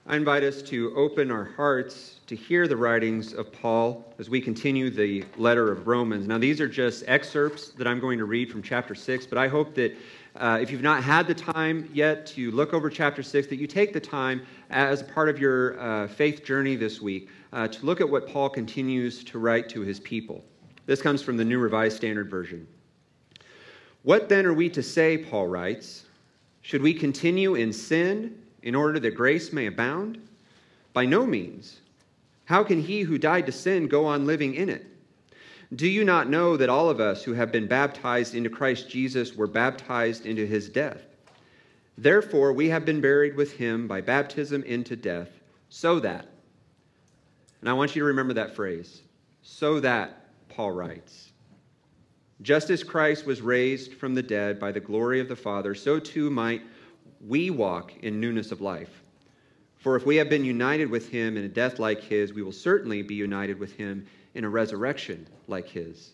I invite us to open our hearts to hear the writings of Paul as we continue the letter of Romans. Now, these are just excerpts that I'm going to read from chapter 6, but I hope that if you've not had the time yet to look over chapter 6, that you take the time as a part of your faith journey this week to look at what Paul continues to write to his people. This comes from the New Revised Standard Version. What then are we to say, Paul writes? Should we continue in sin in order that grace may abound? By no means. How can he who died to sin go on living in it? Do you not know that all of us who have been baptized into Christ Jesus were baptized into his death? Therefore, we have been buried with him by baptism into death, so that, and I want you to remember that phrase, so that, Paul writes, just as Christ was raised from the dead by the glory of the Father, so too might we walk in newness of life. For if we have been united with him in a death like his, we will certainly be united with him in a resurrection like his.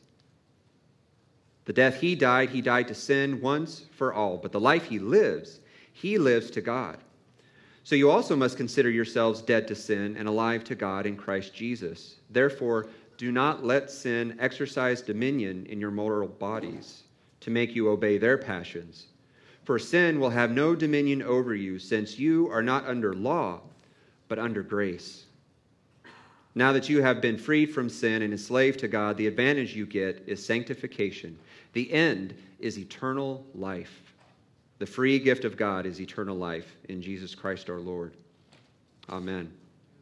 The death he died to sin once for all. But the life he lives to God. So you also must consider yourselves dead to sin and alive to God in Christ Jesus. Therefore, do not let sin exercise dominion in your mortal bodies to make you obey their passions. For sin will have no dominion over you, since you are not under law, but under grace. Now that you have been freed from sin and enslaved to God, the advantage you get is sanctification. The end is eternal life. The free gift of God is eternal life in Jesus Christ our Lord. Amen.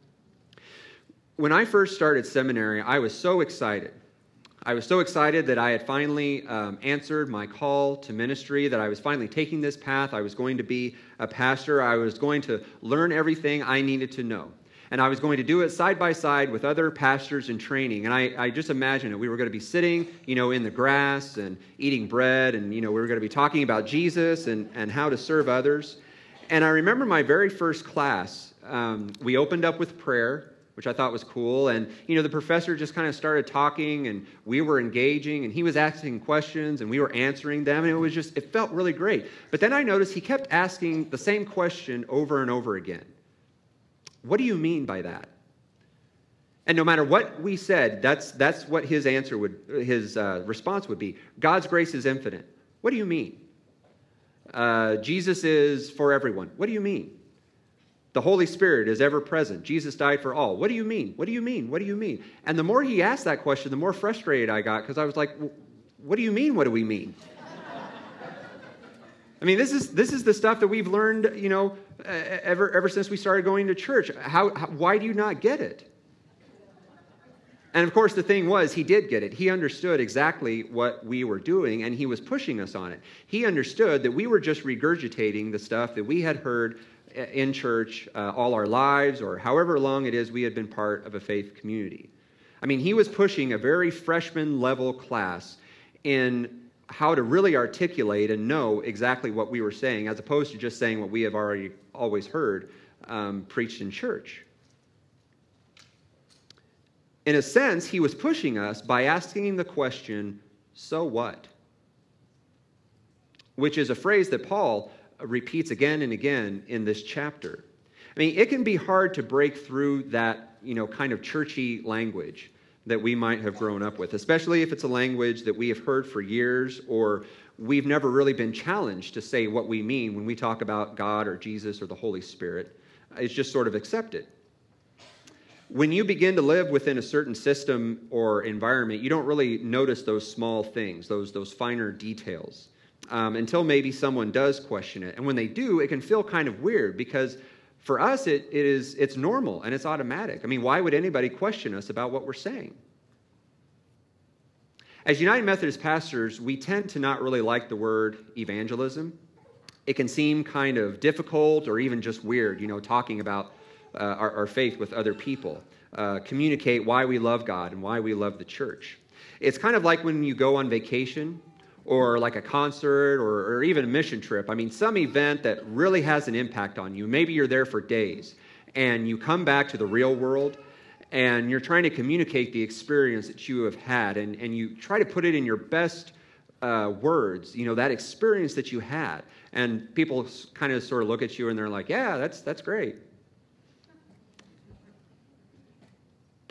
When I first started seminary, I was so excited. I was so excited that I had finally answered my call to ministry, that I was finally taking this path. I was going to be a pastor. I was going to learn everything I needed to know. And I was going to do it side by side with other pastors in training. And I just imagined it. We were going to be sitting, in the grass and eating bread. And, we were going to be talking about Jesus and how to serve others. And I remember my very first class, we opened up with prayer, which I thought was cool. And, the professor just kind of started talking and we were engaging and he was asking questions and we were answering them. And it felt really great. But then I noticed he kept asking the same question over and over again. What do you mean by that? And no matter what we said, that's what his answer his response would be. God's grace is infinite. What do you mean? Jesus is for everyone. What do you mean? The Holy Spirit is ever present. Jesus died for all. What do you mean? What do you mean? What do you mean? And the more he asked that question, the more frustrated I got because I was like, what do you mean? What do we mean? I mean, this is the stuff that we've learned, ever since we started going to church. Why do you not get it? And of course, the thing was, he did get it. He understood exactly what we were doing, and he was pushing us on it. He understood that we were just regurgitating the stuff that we had heard in church all our lives, or however long it is we had been part of a faith community. I mean, he was pushing a very freshman-level class in how to really articulate and know exactly what we were saying, as opposed to just saying what we have always heard preached in church. In a sense, he was pushing us by asking the question, so what? Which is a phrase that Paul repeats again and again in this chapter. I mean, it can be hard to break through that, kind of churchy language that we might have grown up with, especially if it's a language that we have heard for years or we've never really been challenged to say what we mean when we talk about God or Jesus or the Holy Spirit. It's just sort of accepted. When you begin to live within a certain system or environment, you don't really notice those small things, those finer details, until maybe someone does question it. And when they do, it can feel kind of weird because for us, it's normal and it's automatic. I mean, why would anybody question us about what we're saying? As United Methodist pastors, we tend to not really like the word evangelism. It can seem kind of difficult or even just weird, talking about our faith with other people. Communicate why we love God and why we love the church. It's kind of like when you go on vacation or like a concert or even a mission trip. I mean, some event that really has an impact on you. Maybe you're there for days and you come back to the real world and you're trying to communicate the experience that you have had and you try to put it in your best words, that experience that you had. And people kind of sort of look at you and they're like, yeah, that's great.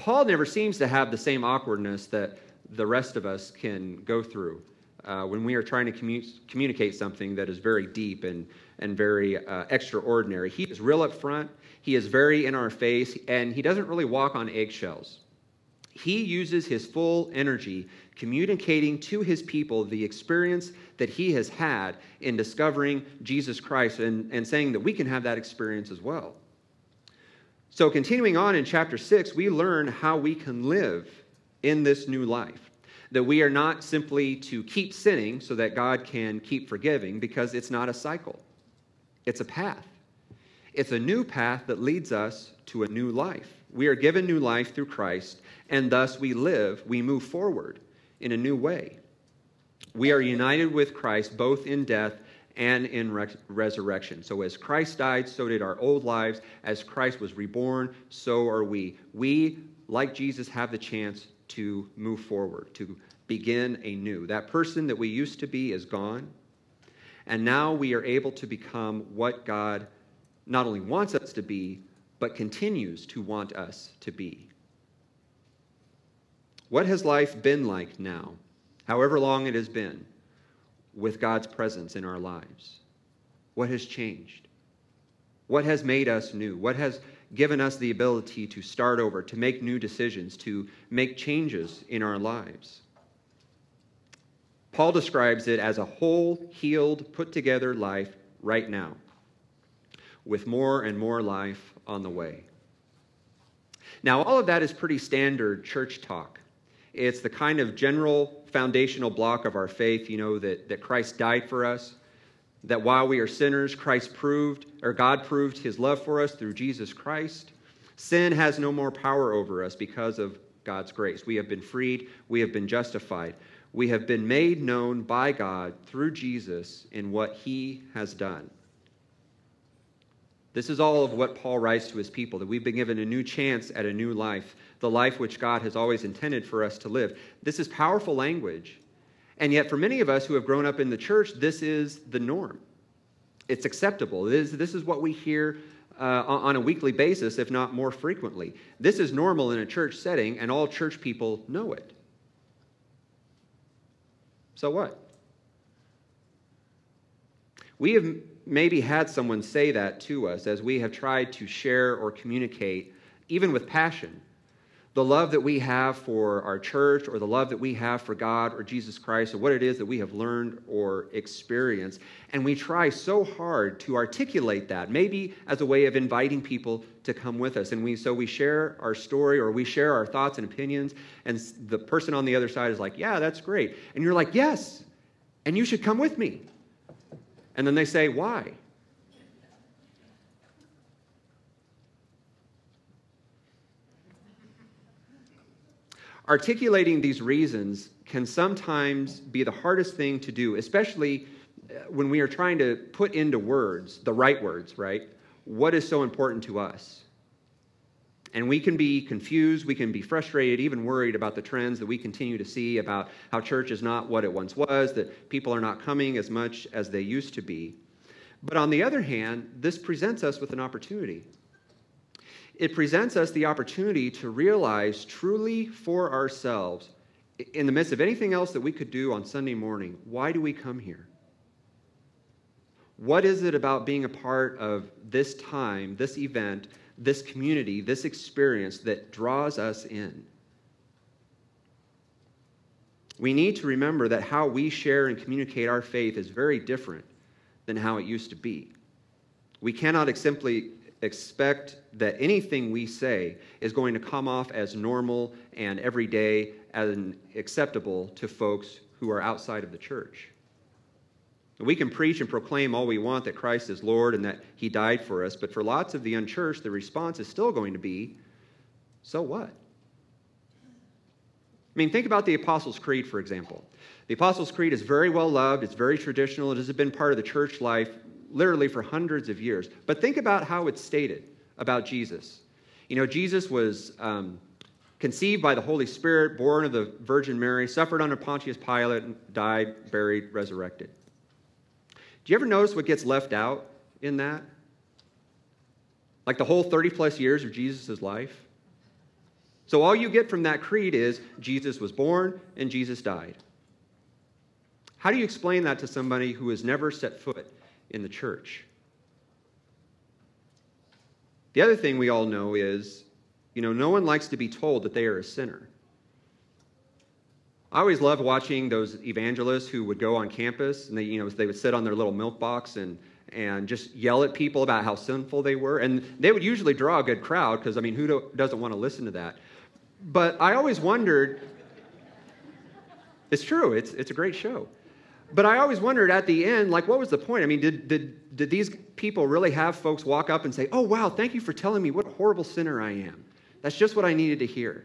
Paul never seems to have the same awkwardness that the rest of us can go through when we are trying to communicate something that is very deep and very extraordinary. He is real up front. He is very in our face, and he doesn't really walk on eggshells. He uses his full energy communicating to his people the experience that he has had in discovering Jesus Christ and saying that we can have that experience as well. So continuing on in chapter 6, we learn how we can live in this new life. That we are not simply to keep sinning so that God can keep forgiving, because it's not a cycle. It's a path. It's a new path that leads us to a new life. We are given new life through Christ, and thus we move forward in a new way. We are united with Christ both in death and in resurrection. So as Christ died, so did our old lives. As Christ was reborn, so are we. We, like Jesus, have the chance to move forward, to begin anew. That person that we used to be is gone, and now we are able to become what God not only wants us to be, but continues to want us to be. What has life been like now, however long it has been, with God's presence in our lives? What has changed? What has made us new? What has given us the ability to start over, to make new decisions, to make changes in our lives? Paul describes it as a whole, healed, put-together life right now, with more and more life on the way. Now, all of that is pretty standard church talk. It's the kind of general foundational block of our faith, that Christ died for us, that while we are sinners, God proved his love for us through Jesus Christ. Sin has no more power over us because of God's grace. We have been freed. We have been justified. We have been made known by God through Jesus in what he has done. This is all of what Paul writes to his people, that we've been given a new chance at a new life, the life which God has always intended for us to live. This is powerful language. And yet for many of us who have grown up in the church, this is the norm. It's acceptable. This is what we hear on a weekly basis, if not more frequently. This is normal in a church setting, and all church people know it. So what? We have maybe had someone say that to us as we have tried to share or communicate, even with passion, the love that we have for our church, or the love that we have for God or Jesus Christ, or what it is that we have learned or experienced. And we try so hard to articulate that, maybe as a way of inviting people to come with us. And we share our story, or we share our thoughts and opinions, and the person on the other side is like, yeah, that's great. And you're like, yes, and you should come with me. And then they say, why? Articulating these reasons can sometimes be the hardest thing to do, especially when we are trying to put into words, the right words, right? What is so important to us? And we can be confused, we can be frustrated, even worried about the trends that we continue to see about how church is not what it once was, that people are not coming as much as they used to be. But on the other hand, this presents us with an opportunity. It presents us the opportunity to realize truly for ourselves, in the midst of anything else that we could do on Sunday morning, why do we come here? What is it about being a part of this time, this event, this community, this experience that draws us in? We need to remember that how we share and communicate our faith is very different than how it used to be. We cannot simply expect that anything we say is going to come off as normal and everyday and acceptable to folks who are outside of the church. We can preach and proclaim all we want that Christ is Lord and that he died for us, but for lots of the unchurched, the response is still going to be, so what? Think about the Apostles' Creed, for example. The Apostles' Creed is very well loved, it's very traditional, it has been part of the church life literally for hundreds of years. But think about how it's stated about Jesus. Jesus was conceived by the Holy Spirit, born of the Virgin Mary, suffered under Pontius Pilate, died, buried, resurrected. Do you ever notice what gets left out in that? Like the whole 30 plus years of Jesus' life? So all you get from that creed is Jesus was born and Jesus died. How do you explain that to somebody who has never set foot in the church? The other thing we all know is, no one likes to be told that they are a sinner. I always loved watching those evangelists who would go on campus and they would sit on their little milk box and just yell at people about how sinful they were. And they would usually draw a good crowd because, who doesn't want to listen to that? But I always wondered, it's true, it's a great show. But I always wondered at the end, what was the point? Did these people really have folks walk up and say, oh, wow, thank you for telling me what a horrible sinner I am? That's just what I needed to hear.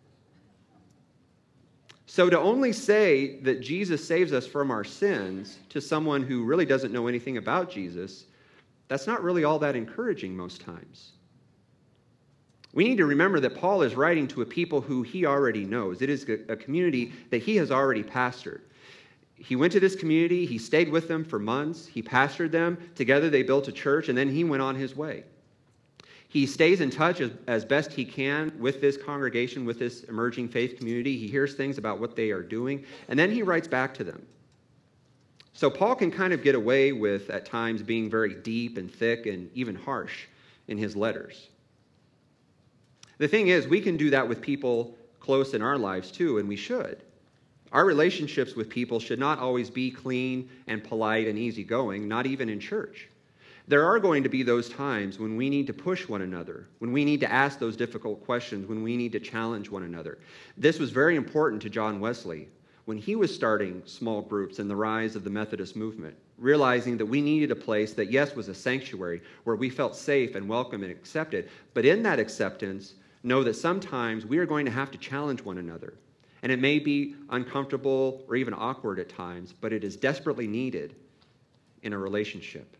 So to only say that Jesus saves us from our sins to someone who really doesn't know anything about Jesus, that's not really all that encouraging most times. We need to remember that Paul is writing to a people who he already knows. It is a community that he has already pastored. He went to this community, he stayed with them for months, he pastored them, together they built a church, and then he went on his way. He stays in touch as best he can with this congregation, with this emerging faith community. He hears things about what they are doing, and then he writes back to them. So Paul can kind of get away with, at times, being very deep and thick and even harsh in his letters. The thing is, we can do that with people close in our lives too, and we should. Our relationships with people should not always be clean and polite and easygoing, not even in church. There are going to be those times when we need to push one another, when we need to ask those difficult questions, when we need to challenge one another. This was very important to John Wesley when he was starting small groups and the rise of the Methodist movement, realizing that we needed a place that, yes, was a sanctuary where we felt safe and welcome and accepted, but in that acceptance, know that sometimes we are going to have to challenge one another. And it may be uncomfortable or even awkward at times, but it is desperately needed in a relationship.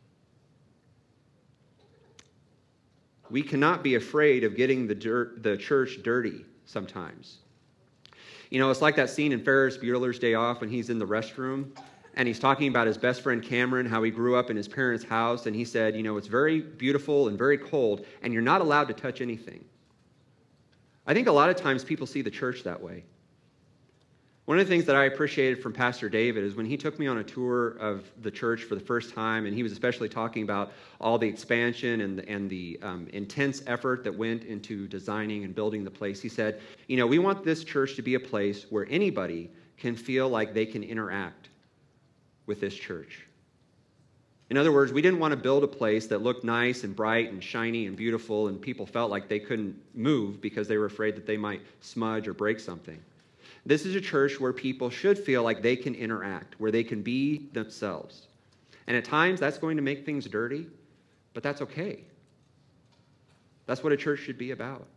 We cannot be afraid of getting the church dirty sometimes. It's like that scene in Ferris Bueller's Day Off when he's in the restroom and he's talking about his best friend Cameron, how he grew up in his parents' house, and he said, it's very beautiful and very cold, and you're not allowed to touch anything. I think a lot of times people see the church that way. One of the things that I appreciated from Pastor David is when he took me on a tour of the church for the first time, and he was especially talking about all the expansion and the intense effort that went into designing and building the place. He said, we want this church to be a place where anybody can feel like they can interact with this church. In other words, we didn't want to build a place that looked nice and bright and shiny and beautiful, and people felt like they couldn't move because they were afraid that they might smudge or break something. This is a church where people should feel like they can interact, where they can be themselves. And at times, that's going to make things dirty, but that's okay. That's what a church should be about.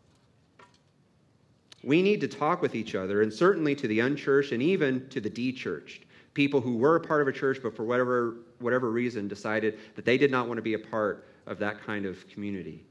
We need to talk with each other, and certainly to the unchurched and even to the de-churched, people who were a part of a church but for whatever reason decided that they did not want to be a part of that kind of community.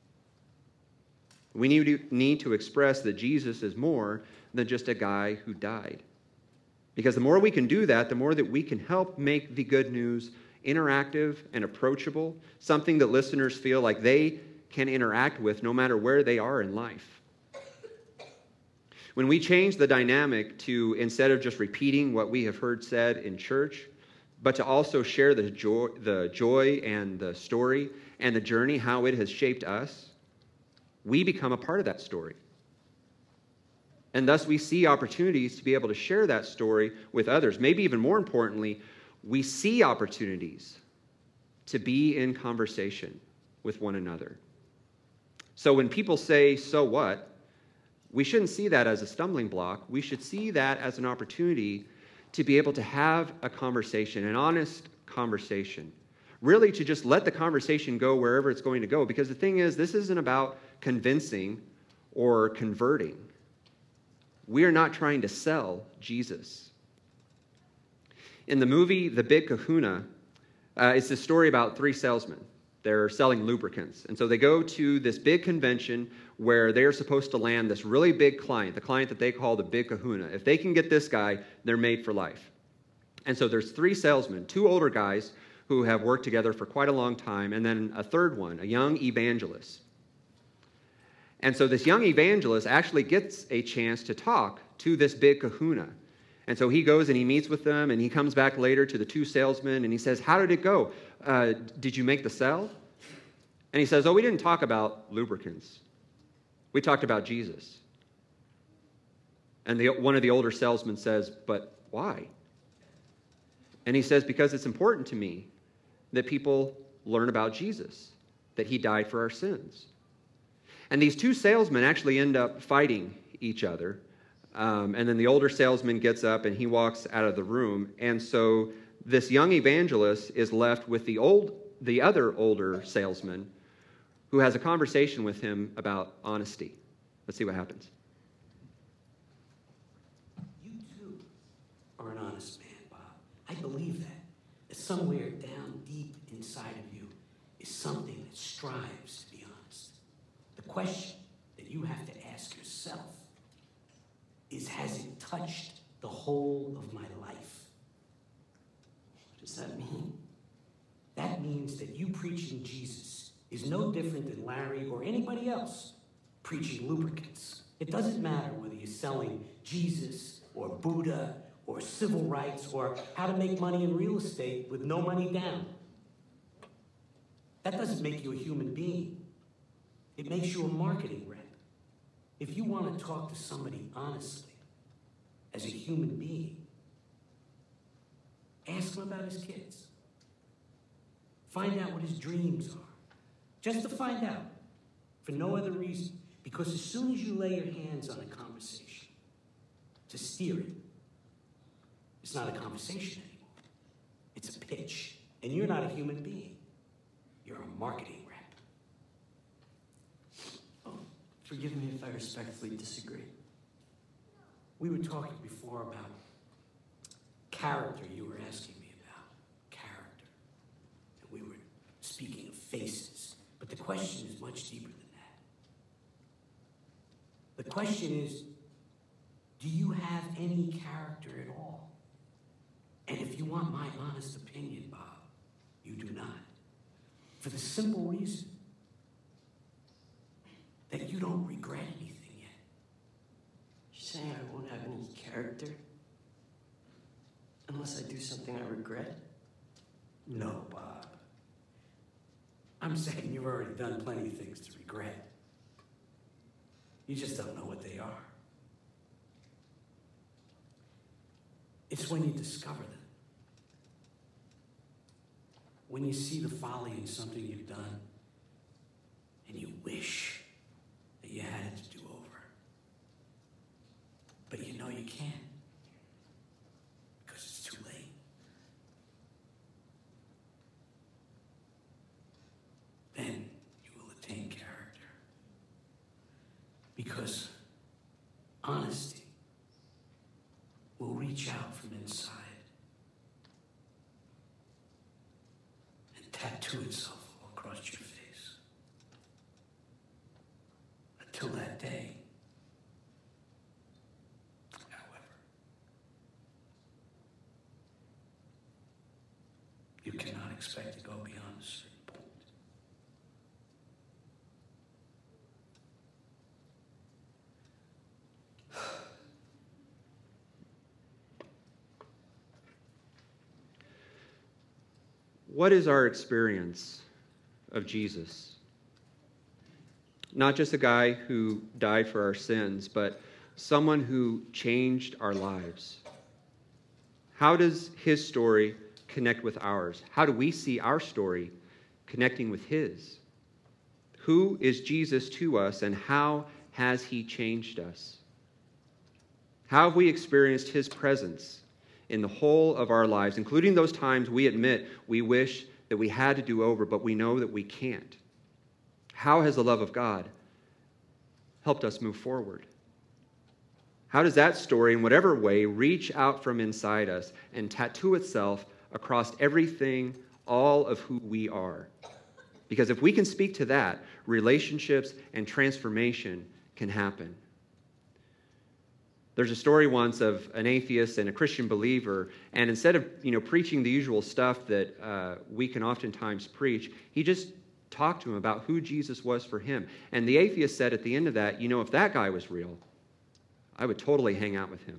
We need to express that Jesus is more than just a guy who died. Because the more we can do that, the more that we can help make the good news interactive and approachable, something that listeners feel like they can interact with no matter where they are in life. When we change the dynamic to, instead of just repeating what we have heard said in church, but to also share the joy and the story and the journey, how it has shaped us, we become a part of that story. And thus we see opportunities to be able to share that story with others. Maybe even more importantly, we see opportunities to be in conversation with one another. So when people say, so what? We shouldn't see that as a stumbling block. We should see that as an opportunity to be able to have a conversation, an honest conversation. Really to just let the conversation go wherever it's going to go. Because the thing is, this isn't about convincing or converting. We are not trying to sell Jesus. In the movie The Big Kahuna, it's a story about three salesmen. They're selling lubricants. And so they go to this big convention where they're supposed to land this really big client, the client that they call the Big Kahuna. If they can get this guy, they're made for life. And so there's three salesmen, two older guys who have worked together for quite a long time, and then a third one, a young evangelist. And so this young evangelist actually gets a chance to talk to this big kahuna. And so he goes and he meets with them, and he comes back later to the two salesmen, and he says, how did it go? Did you make the sale? And he says, oh, we didn't talk about lubricants. We talked about Jesus. And one of the older salesmen says, but why? And he says, because it's important to me that people learn about Jesus, that he died for our sins. And these two salesmen actually end up fighting each other. And then the older salesman gets up and he walks out of the room. And so this young evangelist is left with the other older salesman who has a conversation with him about honesty. Let's see what happens. You too are an honest man, Bob. I believe that. That somewhere down deep inside of you is something that strives to be honest. The question that you have to ask yourself is, has it touched the whole of my life? What does that mean? That means that you preaching Jesus is no different than Larry or anybody else preaching lubricants. It doesn't matter whether you're selling Jesus or Buddha or civil rights or how to make money in real estate with no money down. That doesn't make you a human being. It makes you a marketing rep. If you want to talk to somebody honestly, as a human being, ask him about his kids. Find out what his dreams are. Just to find out, for no other reason. Because as soon as you lay your hands on a conversation to steer it, it's not a conversation anymore. It's a pitch. And you're not a human being. You're a marketing rep. Oh, forgive me if I respectfully disagree. We were talking before about character. You were asking me about character. And we were speaking of faces. But the question is much deeper than that. The question is, do you have any character at all? And if you want my honest opinion, Bob, you do not. For the simple reason that you don't regret anything yet. You're saying I won't have any character unless I do something I regret? No, Bob. I'm saying you've already done plenty of things to regret. You just don't know what they are. It's when you discover them. When you see the folly in something you've done and you wish that you had it to do over. But you know you can't because it's too late. Then you will attain character. Because honesty will reach out from inside and tattoo itself all across your face. Until that day, however, you cannot expect to go beyond a certain point. What is our experience of Jesus? Not just a guy who died for our sins, but someone who changed our lives. How does his story connect with ours? How do we see our story connecting with his? Who is Jesus to us, and how has he changed us? How have we experienced his presence in the whole of our lives, including those times we admit we wish that we had to do over, but we know that we can't? How has the love of God helped us move forward? How does that story, in whatever way, reach out from inside us and tattoo itself across everything, all of who we are? Because if we can speak to that, relationships and transformation can happen. There's a story once of an atheist and a Christian believer, and instead of preaching the usual stuff that we can oftentimes preach, he just Talk to him about who Jesus was for him. And the atheist said at the end of that, if that guy was real, I would totally hang out with him.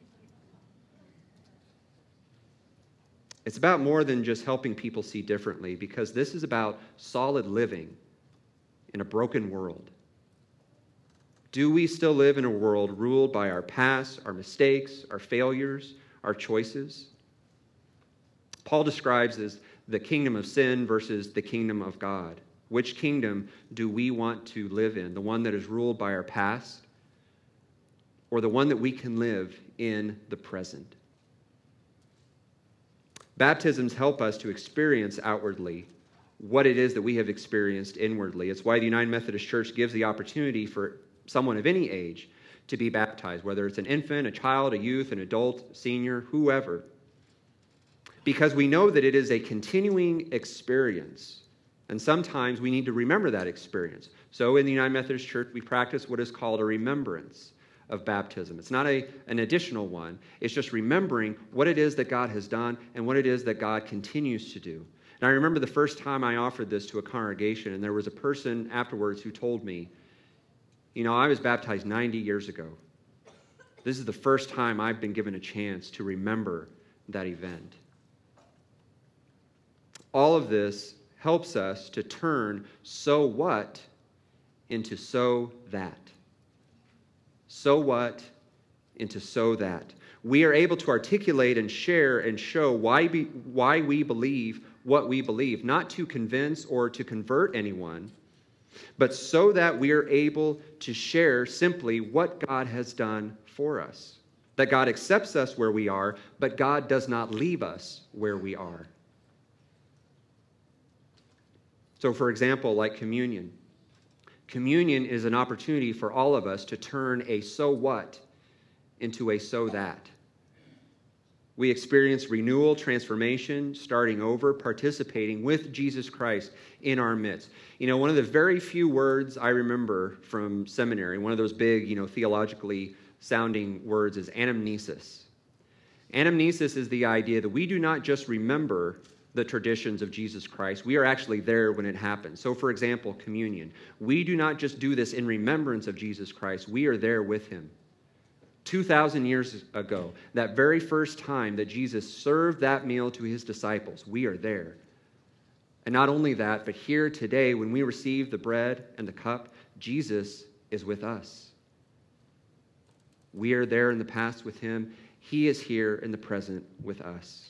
It's about more than just helping people see differently, because this is about solid living in a broken world. Do we still live in a world ruled by our past, our mistakes, our failures, our choices? Paul describes as the kingdom of sin versus the kingdom of God. Which kingdom do we want to live in? The one that is ruled by our past, or the one that we can live in the present? Baptisms help us to experience outwardly what it is that we have experienced inwardly. It's why the United Methodist Church gives the opportunity for someone of any age to be baptized, whether it's an infant, a child, a youth, an adult, senior, whoever. Because we know that it is a continuing experience. And sometimes we need to remember that experience. So in the United Methodist Church, we practice what is called a remembrance of baptism. It's not an additional one. It's just remembering what it is that God has done and what it is that God continues to do. And I remember the first time I offered this to a congregation, and there was a person afterwards who told me, I was baptized 90 years ago. This is the first time I've been given a chance to remember that event. All of this helps us to turn so what into so that. So what into so that. We are able to articulate and share and show why we believe what we believe, not to convince or to convert anyone, but so that we are able to share simply what God has done for us. That God accepts us where we are, but God does not leave us where we are. So, for example, like communion. Communion is an opportunity for all of us to turn a so what into a so that. We experience renewal, transformation, starting over, participating with Jesus Christ in our midst. One of the very few words I remember from seminary, one of those big, theologically sounding words, is anamnesis. Anamnesis is the idea that we do not just remember the traditions of Jesus Christ. We are actually there when it happens. So, for example, communion. We do not just do this in remembrance of Jesus Christ. We are there with him. 2,000 years ago, that very first time that Jesus served that meal to his disciples, we are there. And not only that, but here today, when we receive the bread and the cup, Jesus is with us. We are there in the past with him. He is here in the present with us.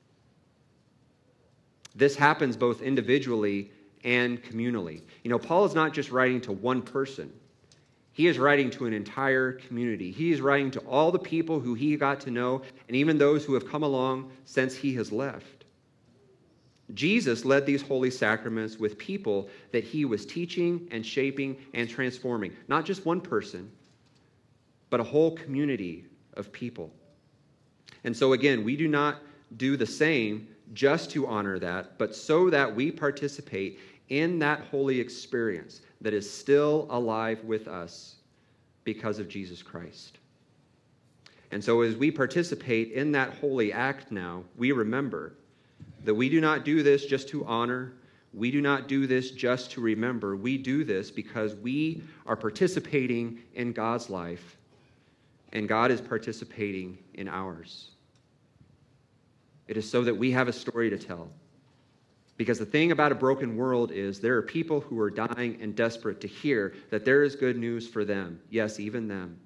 This happens both individually and communally. Paul is not just writing to one person. He is writing to an entire community. He is writing to all the people who he got to know, and even those who have come along since he has left. Jesus led these holy sacraments with people that he was teaching and shaping and transforming. Not just one person, but a whole community of people. And so again, we do not do the same just to honor that, but so that we participate in that holy experience that is still alive with us because of Jesus Christ. And so as we participate in that holy act now, we remember that we do not do this just to honor. We do not do this just to remember. We do this because we are participating in God's life, and God is participating in ours. It is so that we have a story to tell. Because the thing about a broken world is there are people who are dying and desperate to hear that there is good news for them. Yes, even them.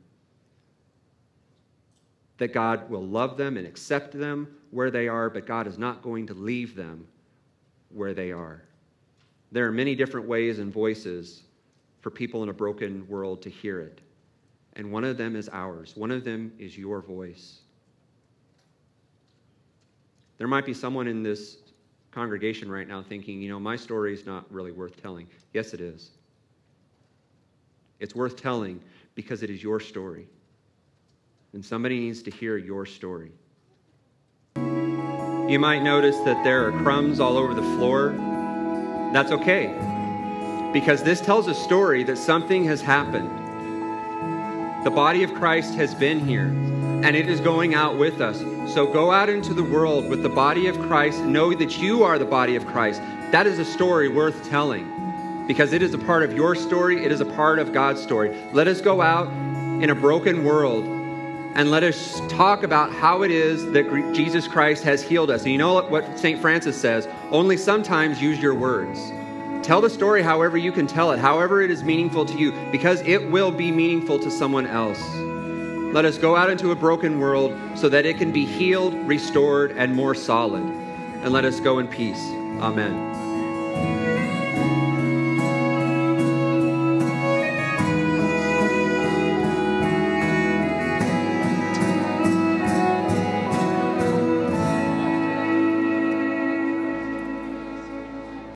That God will love them and accept them where they are, but God is not going to leave them where they are. There are many different ways and voices for people in a broken world to hear it. And one of them is ours. One of them is your voice. There might be someone in this congregation right now thinking, my story is not really worth telling. Yes, it is. It's worth telling because it is your story. And somebody needs to hear your story. You might notice that there are crumbs all over the floor. That's okay, because this tells a story that something has happened. The body of Christ has been here, and it is going out with us. So go out into the world with the body of Christ. Know that you are the body of Christ. That is a story worth telling. because it is a part of your story. It is a part of God's story. Let us go out in a broken world and let us talk about how it is that Jesus Christ has healed us. And you know what St. Francis says? Only sometimes use your words. Tell the story however you can tell it, however it is meaningful to you, because it will be meaningful to someone else. Let us go out into a broken world so that it can be healed, restored, and more solid. And let us go in peace. Amen.